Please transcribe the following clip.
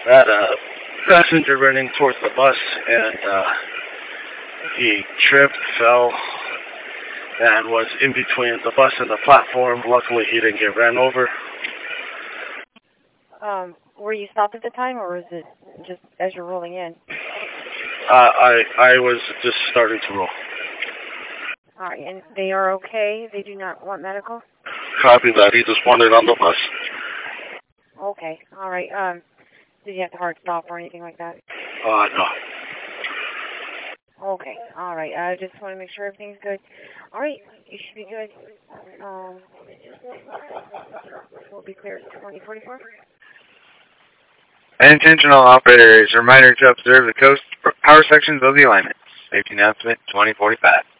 had a passenger running towards the bus, and he tripped, fell, and was in between the bus and the platform. Luckily, he didn't get ran over. Were you stopped at the time, or was it just as you're rolling in? I was just starting to roll. All right, and they are okay? They do not want medical? Copy that. He just wanted on the bus. Okay, all right. Did you have to hard stop or anything like that? No. Okay, all right. I just want to make sure everything's good. All right, you should be good. We'll be clear at 2044. Intentional operators, reminder to observe the coast power sections of the alignment. Safety announcement 2045.